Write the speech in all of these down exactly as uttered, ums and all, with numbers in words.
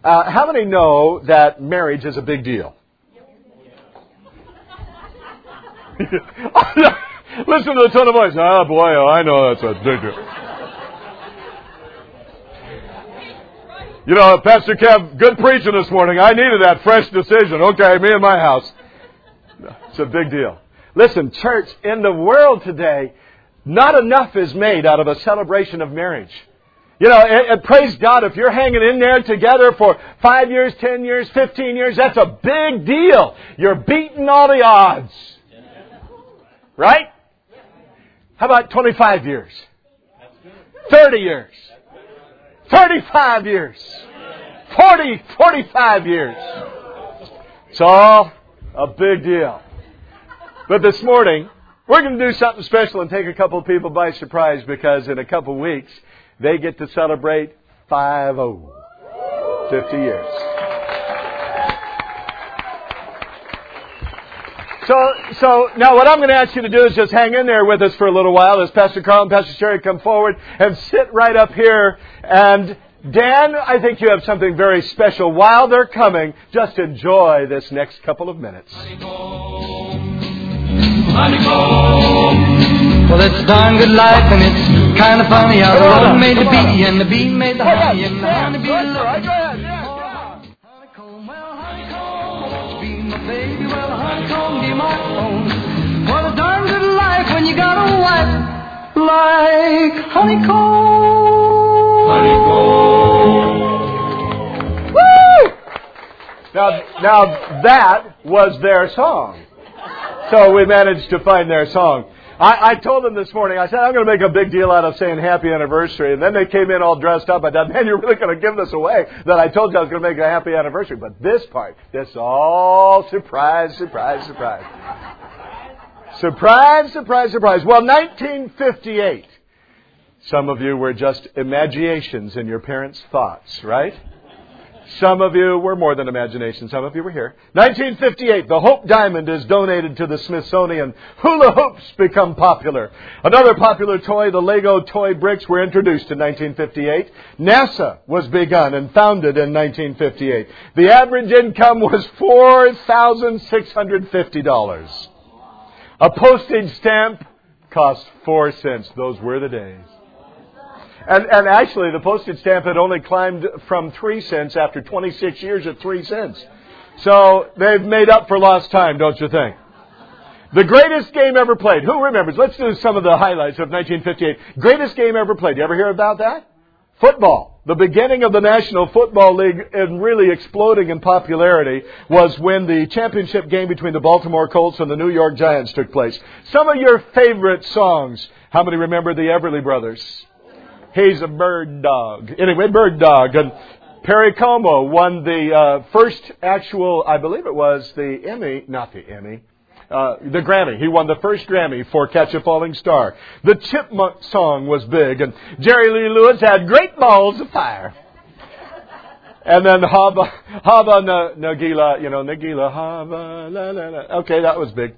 Uh, how many know that marriage is a big deal? Listen to the tone of voice. Oh, boy, oh, I know that's a big deal. You know, Pastor Kev, good preaching this morning. I needed that fresh decision. Okay, me and my house. It's a big deal. Listen, church, in the world today, not enough is made out of a celebration of marriage. You know, and, and praise God, if you're hanging in there together for five years, ten years, fifteen years, that's a big deal. You're beating all the odds. Right? How about twenty-five years? thirty years? thirty-five years? forty, forty-five years? It's all a big deal. But this morning, we're going to do something special and take a couple of people by surprise, because in a couple of weeks, they get to celebrate five oh, fifty years. So, so now what I'm going to ask you to do is just hang in there with us for a little while as Pastor Carl and Pastor Sherry come forward and sit right up here. And Dan, I think you have something very special. While they're coming, just enjoy this next couple of minutes. Honeycomb, honeycomb. Well, it's a darn good life, and it's kind of funny how the road made the bee, and the bee made the honey, and the honey bee the love. Honeycomb, well, honeycomb, be my baby, well, honeycomb, be my own. What a darn good life when you got a wife like honeycomb. Honeycomb. Woo! Now, now that was their song. So we managed to find their song. I, I told them this morning, I said, I'm going to make a big deal out of saying happy anniversary. And then they came in all dressed up. I thought, man, you're really going to give this away, that I told you I was going to make a happy anniversary. But this part, this all surprise, surprise, surprise. Surprise, surprise, surprise. Well, nineteen fifty-eight. Some of you were just imaginations in your parents' thoughts, right? Some of you were more than imagination. Some of you were here. nineteen fifty-eight, the Hope Diamond is donated to the Smithsonian. Hula hoops become popular. Another popular toy, the Lego toy bricks, were introduced in nineteen fifty-eight. NASA was begun and founded in nineteen fifty-eight. The average income was four thousand six hundred fifty dollars. A postage stamp cost four cents. Those were the days. And, and actually, the postage stamp had only climbed from three cents after twenty-six years at three cents. So they've made up for lost time, don't you think? The greatest game ever played. Who remembers? Let's do some of the highlights of nineteen fifty-eight. Greatest game ever played. You ever hear about that? Football. The beginning of the National Football League and really exploding in popularity was when the championship game between the Baltimore Colts and the New York Giants took place. Some of your favorite songs. How many remember the Everly Brothers? He's a bird dog. Anyway, bird dog. And Perry Como won the uh, first actual, I believe it was the Emmy, not the Emmy, uh, the Grammy. He won the first Grammy for Catch a Falling Star. The Chipmunk song was big. And Jerry Lee Lewis had Great Balls of Fire. And then Hava, Hava Nagila, you know, Nagila, Hava, la, la, la. Okay, that was big.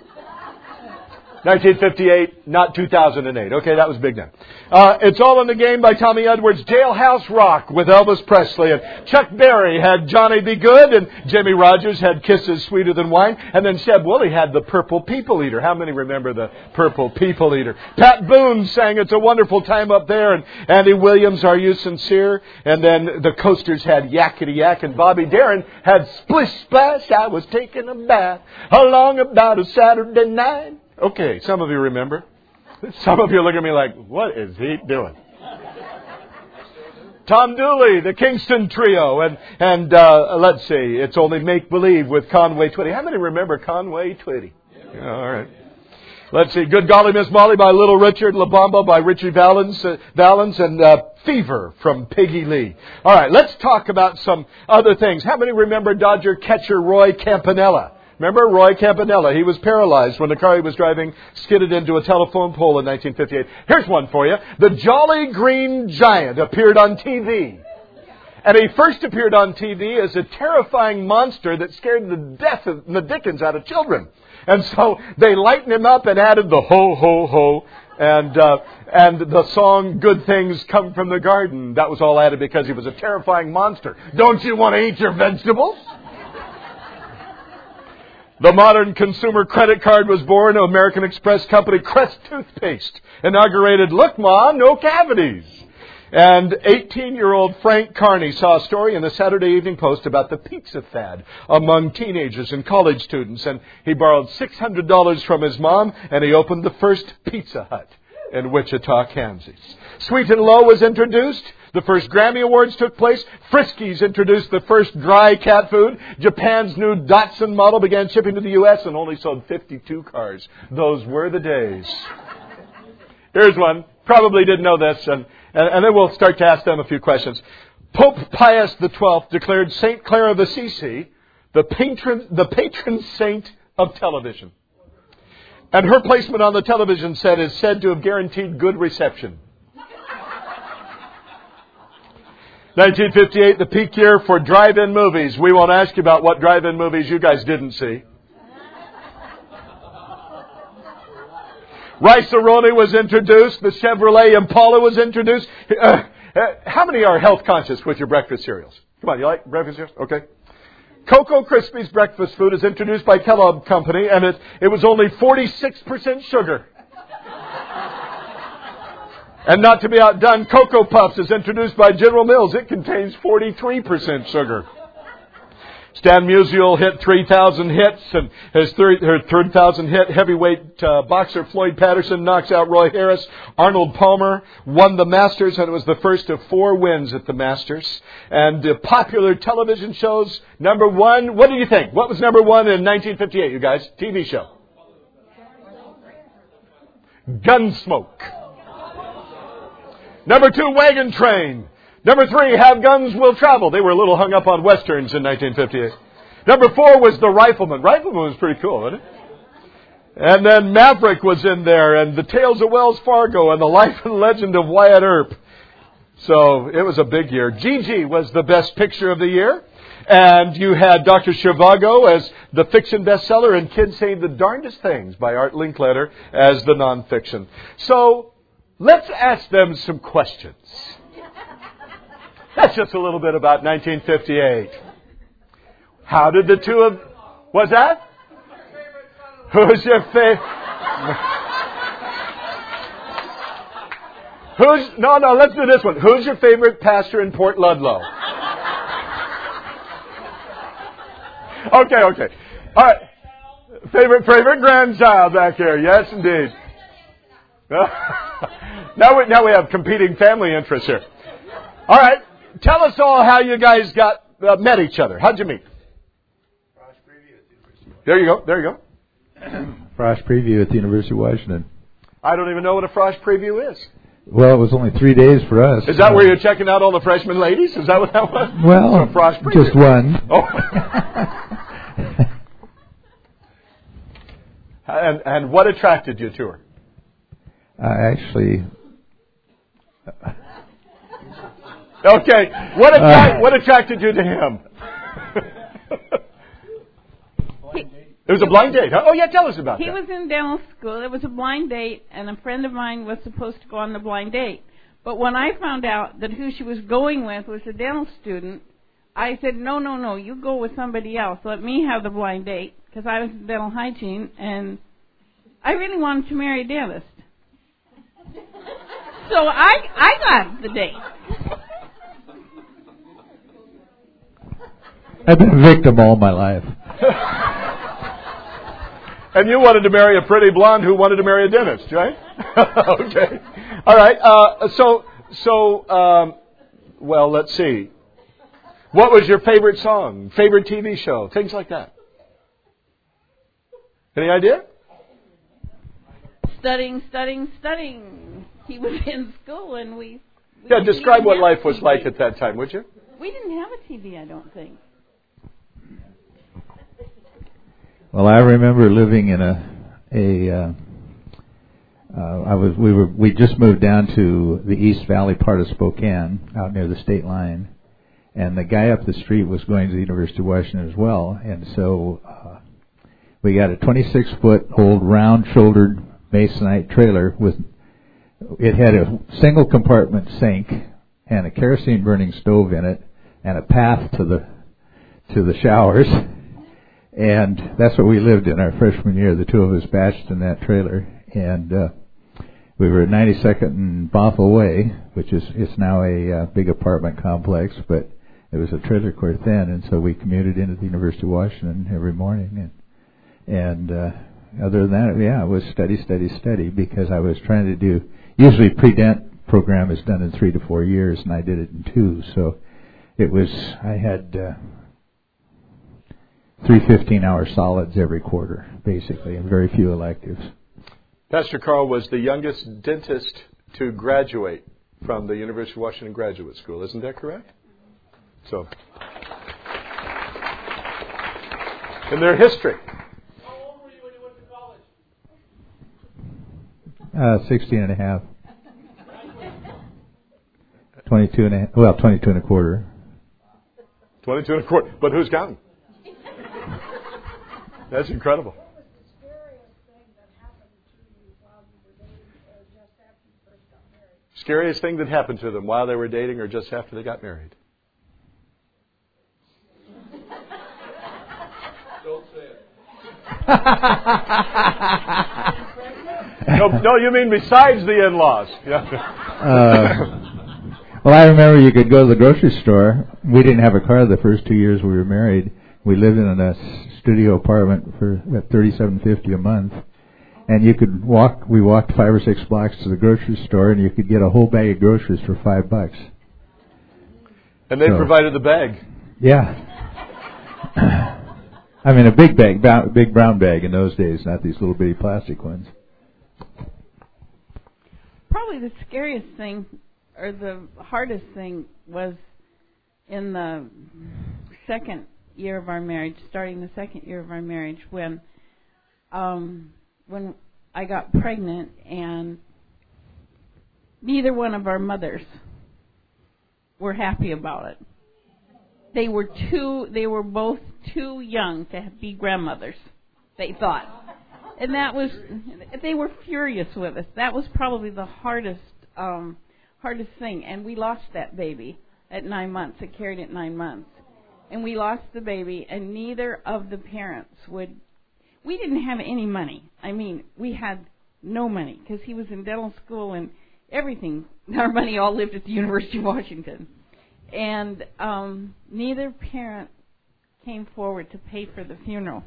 nineteen fifty-eight, not two thousand eight. Okay, that was big then. Uh, It's All in the Game by Tommy Edwards. Jailhouse Rock with Elvis Presley. And Chuck Berry had Johnny Be Good. And Jimmy Rogers had Kisses Sweeter Than Wine. And then Sheb Woolley had the Purple People Eater. How many remember the Purple People Eater? Pat Boone sang It's a Wonderful Time Up There. And Andy Williams, Are You Sincere? And then the Coasters had Yakety Yak. And Bobby Darin had Splish Splash. I was taking a bath along about a Saturday night. Okay, some of you remember. Some of you look at me like, what is he doing? Tom Dooley, the Kingston Trio, and and uh, let's see, It's Only Make Believe with Conway Twitty. How many remember Conway Twitty? Yeah, all right. Let's see, Good Golly Miss Molly by Little Richard, La Bamba by Richie Valens, uh, Valens and uh, Fever from Peggy Lee. All right, let's talk about some other things. How many remember Dodger catcher Roy Campanella? Remember Roy Campanella? He was paralyzed when the car he was driving skidded into a telephone pole in nineteen fifty-eight. Here's one for you. The Jolly Green Giant appeared on T V. And he first appeared on T V as a terrifying monster that scared the death of the dickens out of children. And so they lightened him up and added the ho, ho, ho And uh, and the song "Good Things Come from the Garden," that was all added because he was a terrifying monster. Don't you want to eat your vegetables? The modern consumer credit card was born. American Express company Crest toothpaste inaugurated. Look, Ma, no cavities. And eighteen-year-old Frank Carney saw a story in the Saturday Evening Post about the pizza fad among teenagers and college students. And he borrowed six hundred dollars from his mom, and he opened the first Pizza Hut in Wichita, Kansas. Sweet and Low was introduced. The first Grammy Awards took place. Friskies introduced the first dry cat food. Japan's new Datsun model began shipping to the U S and only sold fifty-two cars. Those were the days. Here's one. Probably didn't know this, and, and, and then we'll start to ask them a few questions. Pope Pius the twelfth declared Saint Clare of Assisi the patron, the patron saint of television. And her placement on the television set is said to have guaranteed good reception. nineteen fifty-eight, the peak year for drive-in movies. We won't ask you about what drive-in movies you guys didn't see. Rice-A-Roni was introduced. The Chevrolet Impala was introduced. Uh, uh, how many are health conscious with your breakfast cereals? Come on, you like breakfast cereals? Okay. Cocoa Krispies breakfast food is introduced by Kellogg Company, and it, it was only forty-six percent sugar. And not to be outdone, Cocoa Puffs is introduced by General Mills. It contains forty-three percent sugar. Stan Musial hit three thousand hits, and his thirty thousand hit heavyweight uh, boxer Floyd Patterson knocks out Roy Harris. Arnold Palmer won the Masters, and it was the first of four wins at the Masters. And uh, popular television shows, number one, what do you think? What was number one in nineteen fifty-eight, you guys? T V show. Gunsmoke. Number two, Wagon Train. Number three, Have Guns Will Travel. They were a little hung up on Westerns in nineteen fifty-eight. Number four was The Rifleman. Rifleman was pretty cool, wasn't it? And then Maverick was in there, and The Tales of Wells Fargo, and The Life and Legend of Wyatt Earp. So it was a big year. Gigi was the best picture of the year. And you had Doctor Zhivago as the fiction bestseller, and Kids Saying the Darndest Things by Art Linkletter as the nonfiction. So let's ask them some questions. That's just a little bit about nineteen fifty-eight. How did the two of... What's that? Who's your favorite... Who's... No, no, let's do this one. Who's your favorite pastor in Port Ludlow? Okay, okay. All right. Favorite, favorite grandchild back here. Yes, indeed. now, we, now we have competing family interests here. All right. Tell us all how you guys got uh, met each other. How'd you meet? Frosh Preview at the University. There you go. There you go. Frosh Preview at the University of Washington. I don't even know what a Frosh Preview is. Well, it was only three days for us. Is that uh, where you're checking out all the freshman ladies? Is that what that was? Well, so Frosh Preview. Just one. Oh. and and what attracted you to her? Uh, actually. Okay. What attra- uh, what attracted you to him? It was a blind date, huh? Oh, yeah, tell us about he that. He was in dental school. It was a blind date, and a friend of mine was supposed to go on the blind date. But when I found out that who she was going with was a dental student, I said, no, no, no, you go with somebody else. Let me have the blind date, because I was in dental hygiene, and I really wanted to marry a dentist. So I, I got the date. I've been a victim all my life. And you wanted to marry a pretty blonde who wanted to marry a dentist, right? Okay. All right. Uh, so, so, um, well, let's see. What was your favorite song, favorite T V show, things like that? Any idea? Studying, studying, studying. He was in school, and we... we yeah, describe what life was like at that time, would you? We didn't have a T V, I don't think. Well, I remember living in a a. Uh, uh, I was we were we just moved down to the East Valley part of Spokane, out near the state line, and the guy up the street was going to the University of Washington as well, and so uh, we got a twenty-six foot old round shouldered masonite trailer with it had a single compartment sink and a kerosene burning stove in it and a path to the to the showers. And that's what we lived in our freshman year, the two of us batched in that trailer. And uh, we were at ninety-second and Bothell Way, which is it's now a uh, big apartment complex, but it was a trailer court then, and so we commuted into the University of Washington every morning. And, and uh, other than that, yeah, it was study, study, study, because I was trying to do, usually pre-dent program is done in three to four years, and I did it in two. So it was, I had uh, three fifteen-hour solids every quarter, basically, and very few electives. Pastor Carl was the youngest dentist to graduate from the University of Washington Graduate School. Isn't that correct? So, in their history. How old were you when you went to college? Uh, sixteen and a half. twenty-two and a half, well, twenty-two and a quarter. twenty-two and a quarter. But who's counting? That's incredible. What was the scariest thing that happened to you while you were dating or just after you first got married? Scariest thing that happened to them while they were dating or just after they got married? Don't say it. no, no, you mean besides the in-laws. Yeah. uh, well, I remember you could go to the grocery store. We didn't have a car the first two years we were married. We lived in a studio apartment for thirty-seven fifty a month, and you could walk. We walked five or six blocks to the grocery store, and you could get a whole bag of groceries for five bucks. And they so, provided the bag. Yeah. I mean, a big bag, ba- big brown bag in those days, not these little bitty plastic ones. Probably the scariest thing, or the hardest thing, was in the second year of our marriage, starting the second year of our marriage, when um, when I got pregnant, and neither one of our mothers were happy about it. They were too. They were both too young to be grandmothers, they thought, and that was. They were furious with us. That was probably the hardest, um, hardest thing. And we lost that baby at nine months. I carried it nine months, and we lost the baby. And neither of the parents would. We didn't have any money. I mean, we had no money because he was in dental school and everything. Our money all lived at the University of Washington. And um, neither parent came forward to pay for the funeral.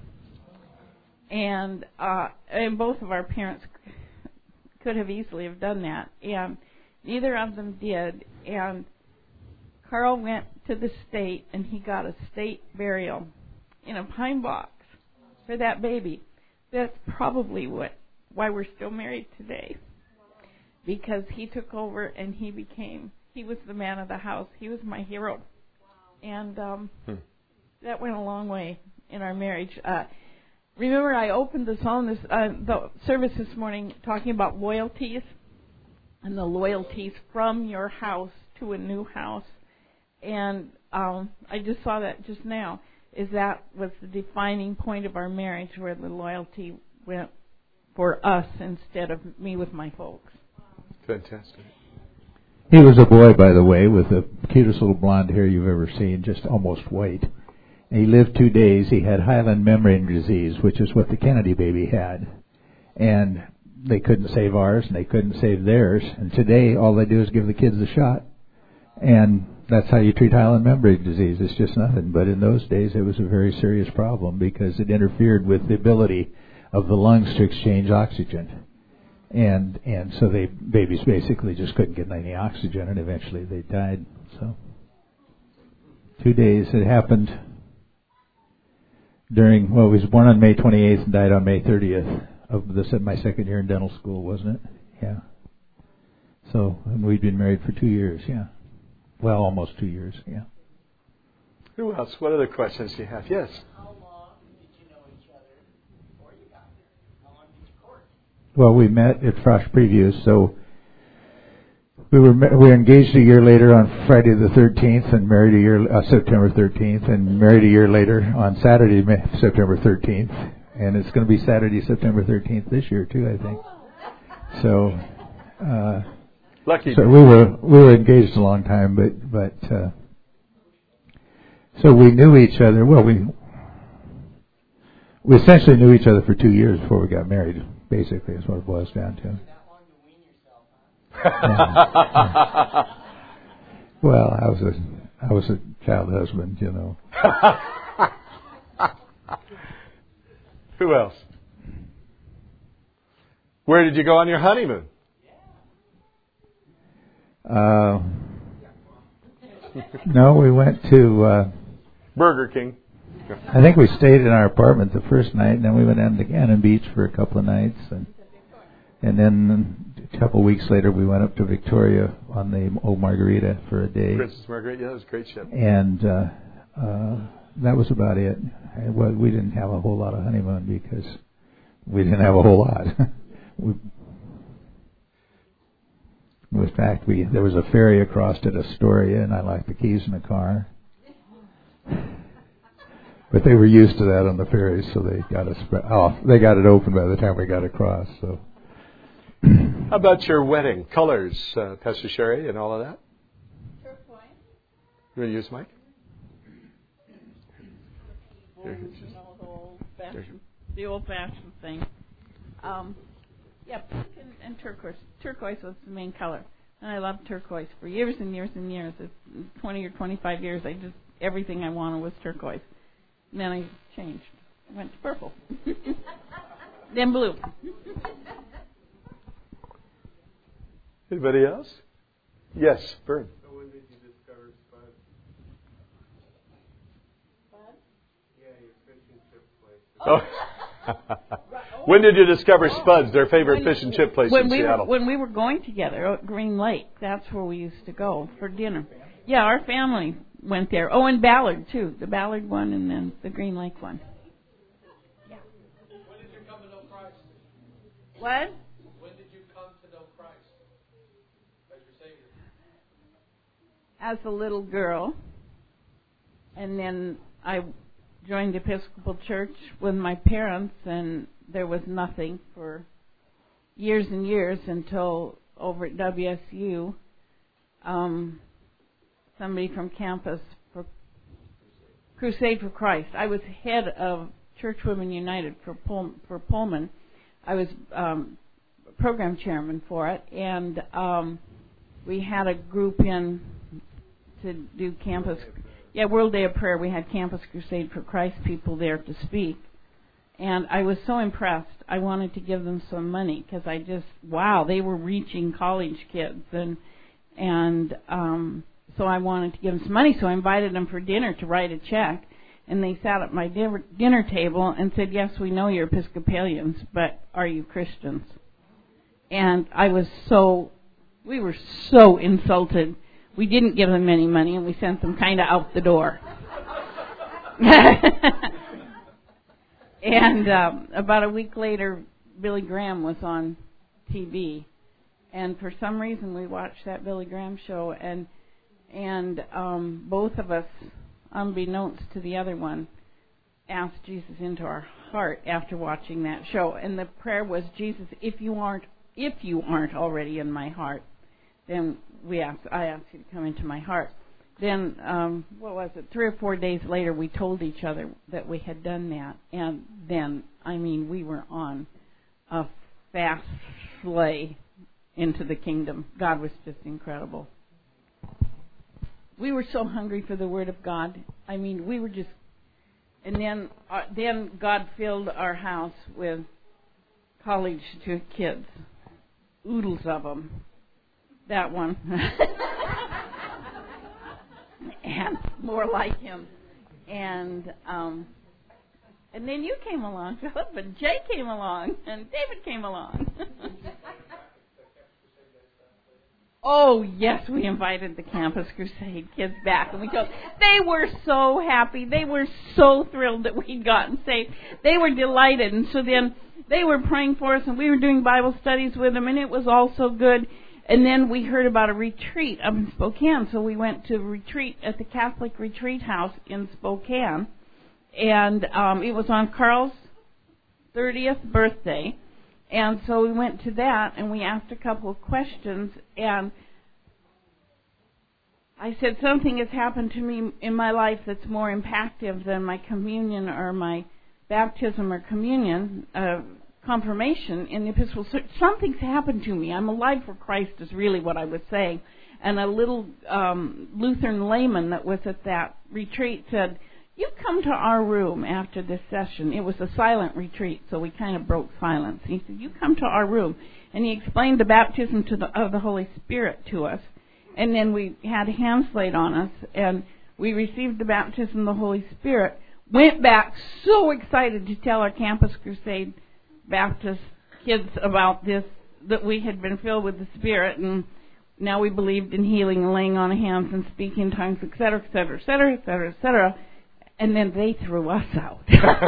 And uh, and both of our parents could have easily have done that. And neither of them did. And Carl went to the state, and he got a state burial in a pine box for that baby. That's probably what why we're still married today. Because he took over, and he became... He was the man of the house. He was my hero. Wow. And um, hmm. that went a long way in our marriage. Uh, remember, I opened the song, this, uh, the service this morning talking about loyalties and the loyalties from your house to a new house. And um, I just saw that just now, is that was the defining point of our marriage, where the loyalty went for us instead of me with my folks. Fantastic. He was a boy, by the way, with the cutest little blonde hair you've ever seen, just almost white. He lived two days. He had hyaline membrane disease, which is what the Kennedy baby had. And they couldn't save ours, and they couldn't save theirs. And today, all they do is give the kids a shot. And that's how you treat hyaline membrane disease. It's just nothing. But in those days, it was a very serious problem because it interfered with the ability of the lungs to exchange oxygen. And and so they babies basically just couldn't get any oxygen, and eventually they died. So two days. It happened during, well, he was born on May twenty-eighth and died on May thirtieth of the, my second year in dental school, wasn't it? Yeah. So and we'd been married for two years, yeah. Well, almost two years, yeah. Who else? What other questions do you have? Yes. Well, we met at Frost Previews, so we were we were engaged a year later on Friday the thirteenth, and married a year uh, September thirteenth, and married a year later on Saturday September thirteenth, and it's going to be Saturday September thirteenth this year too, I think. So, uh, Lucky. so we were we were engaged a long time, but but uh, so we knew each other. Well, we we essentially knew each other for two years before we got married. Basically, is what it boils down to. Yeah. Well, I was a I was a child husband, you know. Who else? Where did you go on your honeymoon? Uh, no, we went to. Uh, Burger King. I think we stayed in our apartment the first night, and then we went down to Cannon Beach for a couple of nights, and and then a couple of weeks later we went up to Victoria on the Old Margarita for a day. Princess Margaret, yeah, it was a great ship. And uh, uh, that was about it. And, well, we didn't have a whole lot of honeymoon because we didn't have a whole lot. we, in fact, we there was a ferry across at Astoria, and I left the keys in the car. But they were used to that on the ferries, so they got us off. They got it open by the time we got across. So, how about your wedding colors, uh, Pastor Sherry, and all of that? Turquoise. You want to use the mic? Well, you know, the old-fashioned, the old-fashioned thing. Um, yeah, pink and, and turquoise. Turquoise was the main color, and I loved turquoise for years and years and years. It's twenty or twenty-five years, I just everything I wanted was turquoise. And then I changed. I went to purple. Then blue. Anybody else? Yes, Vern. So when did you discover Spud? Spud? Yeah, your fish and chip place. Oh. When did you discover Spud's, their favorite When- fish and chip place when in we Seattle? Were, when we were going together at Green Lake, that's where we used to go for dinner. Yeah, our family went there. Oh, and Ballard, too. The Ballard one and then the Green Lake one. Yeah. When did you come to know Christ? What? When did you come to know Christ as your Savior? As a little girl. And then I joined Episcopal Church with my parents, and there was nothing for years and years until over at W S U, um, somebody from campus for Crusade for Christ. I was head of Church Women United for Pull, for Pullman. I was um, program chairman for it, and um, we had a group in to do campus. Yeah, World Day of Prayer. We had Campus Crusade for Christ people there to speak. And I was so impressed. I wanted to give them some money because I just, wow, they were reaching college kids. And and um, so I wanted to give them some money. So I invited them for dinner to write a check. And they sat at my dinner, dinner table and said, yes, we know you're Episcopalians, but are you Christians? And I was so, we were so insulted. We didn't give them any money, and we sent them kind of out the door. And um, about a week later, Billy Graham was on T V, and for some reason we watched that Billy Graham show, and and um, both of us, unbeknownst to the other one, asked Jesus into our heart after watching that show. And the prayer was, Jesus, if you aren't if you aren't already in my heart, then we asked I asked you to come into my heart. Then, um, what was it, three or four days later, we told each other that we had done that. And then, I mean, we were on a fast sleigh into the kingdom. God was just incredible. We were so hungry for the Word of God. I mean, we were just... And then, uh, then God filled our house with college kids. Oodles of them. That one. And more like him. And um, and then you came along, Philip, and Jay came along, and David came along. Oh, yes, we invited the Campus Crusade kids back, and we told they were so happy. They were so thrilled that we'd gotten saved. They were delighted, and so then they were praying for us, and we were doing Bible studies with them, and it was all so good. And then we heard about a retreat up in Spokane, so we went to a retreat at the Catholic Retreat House in Spokane, and um, it was on Carl's thirtieth birthday, And so we went to that, and we asked a couple of questions, and I said, something has happened to me in my life that's more impactful than my communion or my baptism or communion, uh, confirmation in the Episcopal Church. Something's happened to me. I'm alive for Christ is really what I was saying. And a little um, Lutheran layman that was at that retreat said, you come to our room after this session. It was a silent retreat, so we kind of broke silence. He said, you come to our room. And he explained the baptism to the, of the Holy Spirit to us. And then we had hands laid on us, and we received the baptism of the Holy Spirit. Went back so excited to tell our Campus Crusade Baptist kids about this, that we had been filled with the Spirit, and now we believed in healing and laying on of hands and speaking in tongues, et cetera, et cetera, et cetera, et cetera, et cetera. And then they threw us out.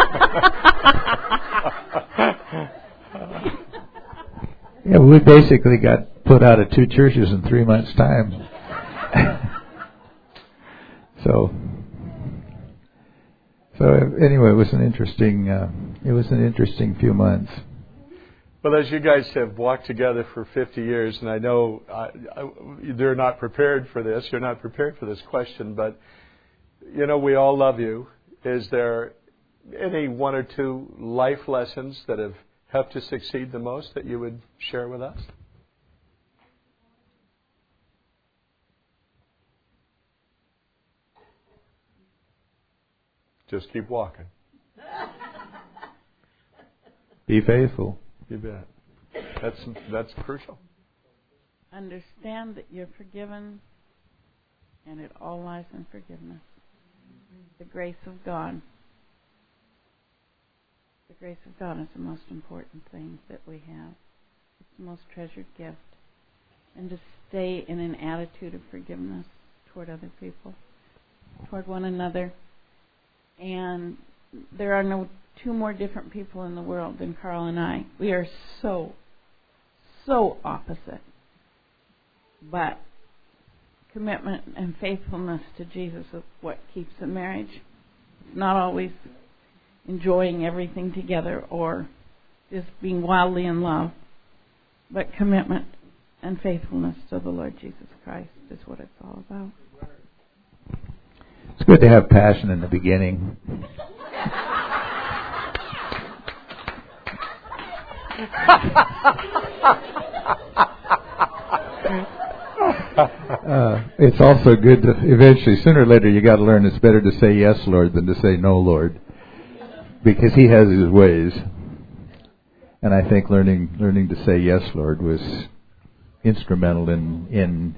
Yeah, we basically got put out of two churches in three months' time. so, so anyway, it was an interesting, uh, it was an interesting few months. Well, as you guys have walked together for fifty years, and I know I, I, they're not prepared for this, you're not prepared for this question, but, you know, we all love you. Is there any one or two life lessons that have helped to succeed the most that you would share with us? Just keep walking. Be faithful. You bet. That's that's crucial. Understand that you're forgiven, and it all lies in forgiveness. The grace of God. The grace of God is the most important thing that we have. It's the most treasured gift. And to stay in an attitude of forgiveness toward other people, toward one another. And there are no two more different people in the world than Carl and I. We are so, so opposite. But commitment and faithfulness to Jesus is what keeps a marriage. It's not always enjoying everything together or just being wildly in love, but commitment and faithfulness to the Lord Jesus Christ is what it's all about. It's good to have passion in the beginning. Uh, it's also good to eventually, sooner or later, you got to learn it's better to say yes, Lord, than to say no, Lord, because He has His ways. And I think learning learning to say yes, Lord, was instrumental in in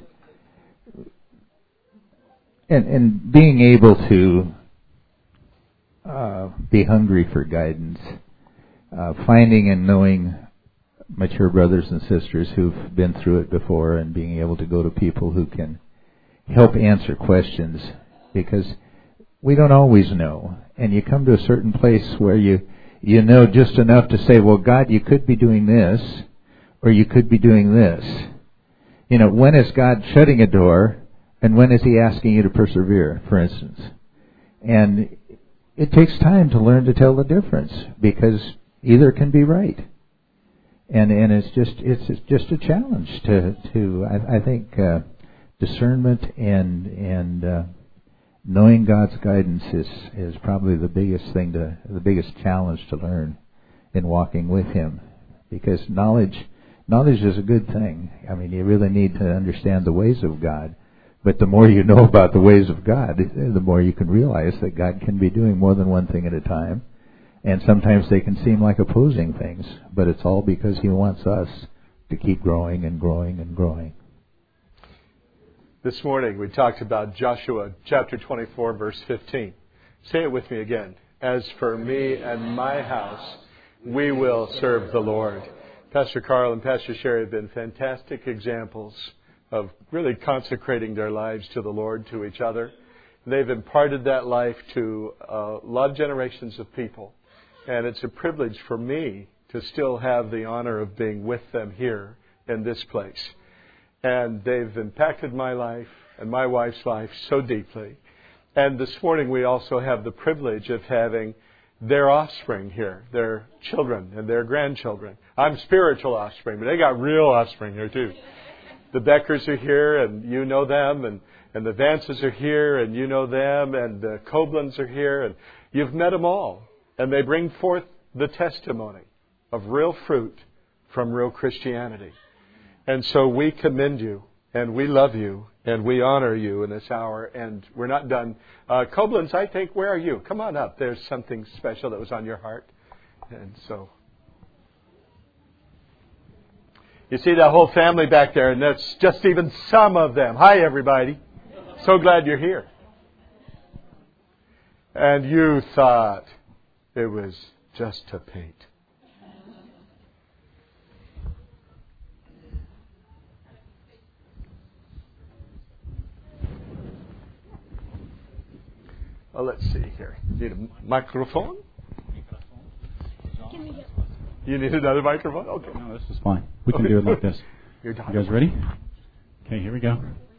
in, in being able to uh, be hungry for guidance, uh, finding and knowing mature brothers and sisters who've been through it before, and being able to go to people who can help answer questions, because we don't always know. And you come to a certain place where you you know just enough to say, well, God, you could be doing this, or you could be doing this. You know, when is God shutting a door, and when is He asking you to persevere, for instance? And it takes time to learn to tell the difference, because either can be right. And and it's just it's, it's just a challenge to to I, I think uh, discernment and and uh, knowing God's guidance is is probably the biggest thing to the biggest challenge to learn in walking with Him, because knowledge knowledge is a good thing. I mean, you really need to understand the ways of God, but the more you know about the ways of God, the more you can realize that God can be doing more than one thing at a time. And sometimes they can seem like opposing things, but it's all because He wants us to keep growing and growing and growing. This morning we talked about Joshua chapter twenty-four, verse fifteen. Say it with me again. As for me and my house, we will serve the Lord. Pastor Carl and Pastor Sherry have been fantastic examples of really consecrating their lives to the Lord, to each other. They've imparted that life to a lot of generations of people. And it's a privilege for me to still have the honor of being with them here in this place. And they've impacted my life and my wife's life so deeply. And this morning we also have the privilege of having their offspring here, their children and their grandchildren. I'm spiritual offspring, but they got real offspring here too. The Beckers are here, and you know them, and, and the Vances are here, and you know them, and the Coblins are here, and you've met them all. And they bring forth the testimony of real fruit from real Christianity. And so we commend you, and we love you, and we honor you in this hour, and we're not done. Uh, Coblins, I think, where are you? Come on up. There's something special that was on your heart. And so, you see that whole family back there, and that's just even some of them. Hi, everybody. So glad you're here. And you thought it was just to paint. Well, let's see here. Need a microphone? You need another microphone? Okay. No, this is fine. We can okay. do it like this. You're You guys ready? Okay, here we go.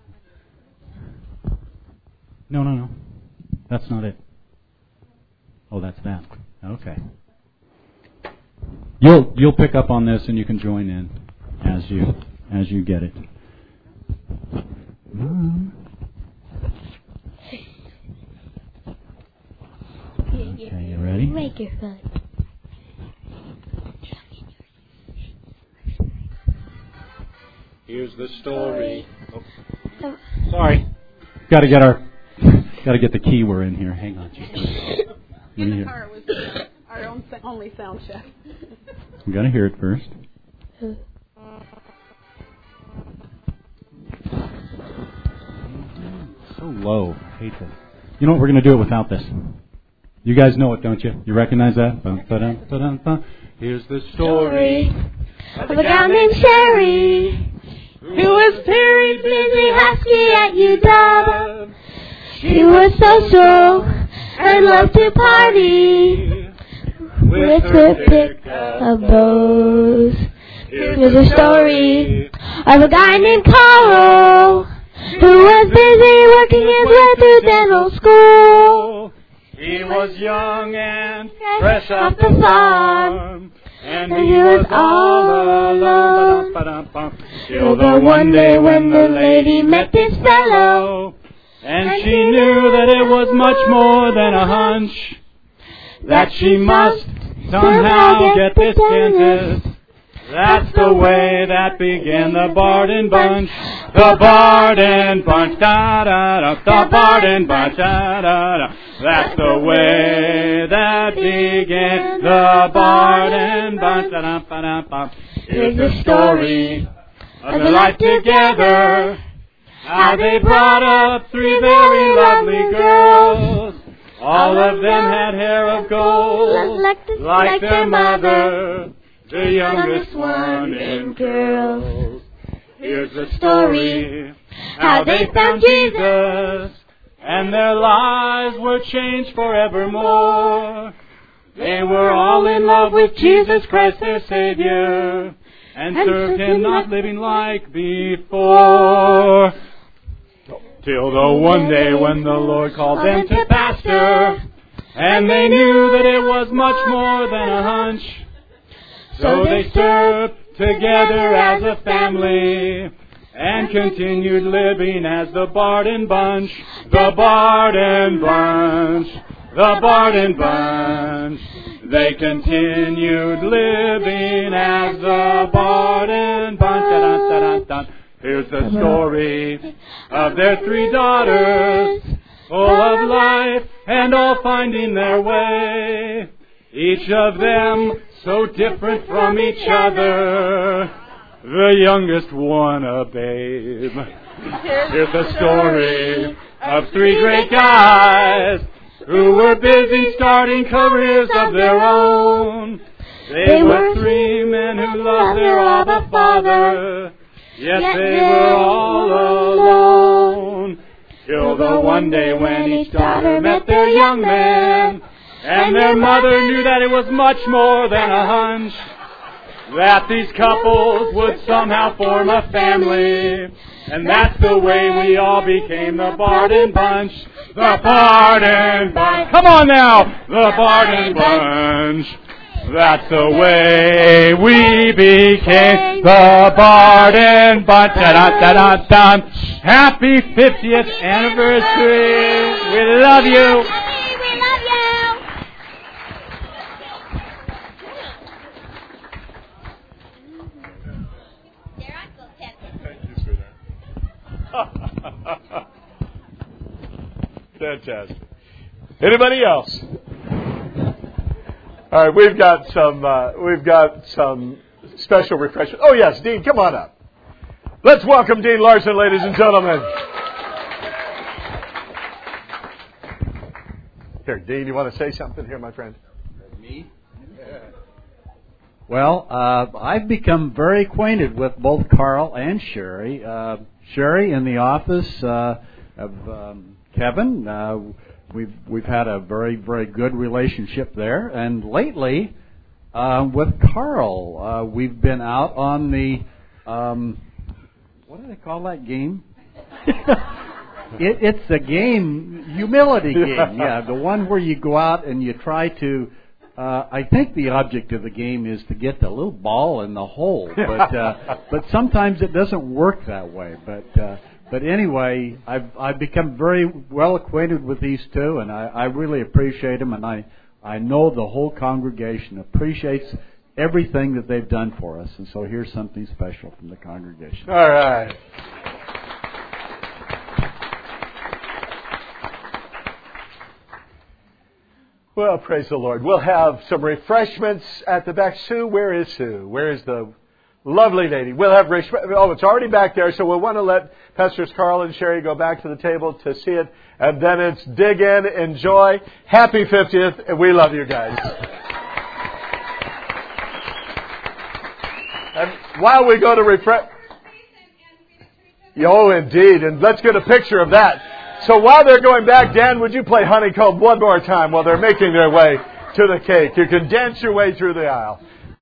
No, no, no. That's not it. Oh, that's that. Okay. You'll you'll pick up on this, and you can join in as you as you get it. Mm. Okay, you ready? Microphone. Here's the story. Oh. Sorry. Got to get our got to get the key we're in here. Hang on. In the car was our own only sound check. We got to hear it first. So low. I hate this. You know what? We're going to do it without this. You guys know it, don't you? You recognize that? Here's the story of a gal named Sherry, who was very busy husky at U W. She was social and loved to party with her pick of beaux. Here's a story of a guy named Carl, who was busy working his way through dental school. He was young and fresh off the farm, and he was all alone. Till the one day when the lady met this fellow, and she knew that it was much more than a hunch, that she must somehow get this dentist. That's the way that began the Barden Bunch. The Barden Bunch, da da da. The Barden Bunch, da da da. That's the way that began the Barden Bunch. Da da da da. Here's the story of their life together. How they brought up three very lovely girls. All of them had hair of gold, like their mother. The youngest one in girls. Here's the story how they found Jesus, and their lives were changed forevermore. They were all in love with Jesus Christ their Savior, and served Him not living like before. Till the one day when the Lord called them to pastor, and they knew that it was much more than a hunch. So they served together as a family and continued living as the Barden Bunch, the Barden Bunch, the Barden Bunch. They continued living as the Barden Bunch. Da-da-da-da-da. Here's the story of their three daughters, full of life and all finding their way. Each of them so different from each other, the youngest one a babe. Here's the story of three great guys who were busy starting careers of their own. They were three men who loved their Abba Father, yet they were all alone. Till the one day when each daughter met their young man, and their mother knew that it was much more than a hunch, that these couples would somehow form a family. And that's the way we all became the Barden Bunch. The Barden Bunch. Come on now. The Barden Bunch. That's the way we became the Barden Bunch. Da-da-da-da-da. Happy fiftieth anniversary. We love you. We love you. Thank you, sweetheart. Fantastic. Anybody else? All right, we've got some. Uh, we've got some special refreshments. Oh yes, Dean, come on up. Let's welcome Dean Larson, ladies and gentlemen. Here, Dean, you want to say something here, my friend? Me? Well, uh, I've become very acquainted with both Carl and Sherry. Uh, Sherry in the office uh, of um, Kevin. Uh, we've we've had a very very good relationship there, and lately uh, with Carl, uh, we've been out on the um, what do they call that game? It, it's a game, humility game, yeah, the one where you go out and you try to, uh, I think the object of the game is to get the little ball in the hole, but uh, but sometimes it doesn't work that way. But uh, but anyway, I've I've become very well acquainted with these two, and I, I really appreciate them, and I, I know the whole congregation appreciates everything that they've done for us, and so here's something special from the congregation. All right. Well, praise the Lord. We'll have some refreshments at the back. Sue, where is Sue? Where is the lovely lady? We'll have refreshments. Oh, it's already back there, so we'll want to let Pastors Carl and Sherry go back to the table to see it. And then it's dig in, enjoy. Happy fiftieth, and we love you guys. And while we go to refresh... Oh, indeed. And let's get a picture of that. So while they're going back, Dan, would you play Honeycomb one more time while they're making their way to the cake? You can dance your way through the aisle.